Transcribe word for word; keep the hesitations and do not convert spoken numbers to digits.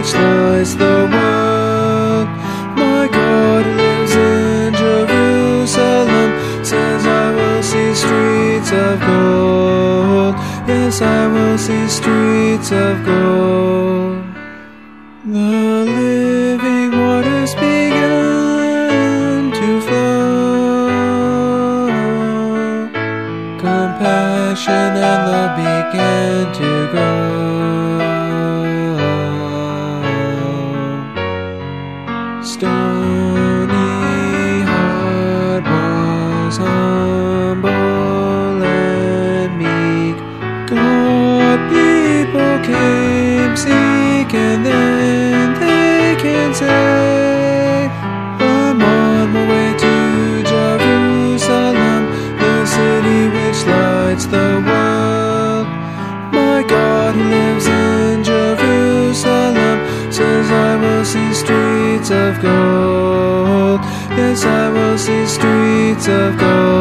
which lights the world. My God who lives in Jerusalem says, I will see streets of gold. Yes, I will see streets of gold. The living waters began to flow. Compassion and love began to grow. Stony heart was humble and meek. God people came, seek, and then they can say, I'm on my way to Jerusalem, the city which lights the world. My God who lives in Jerusalem says, I will see streets of gold. Yes, I will see streets of gold.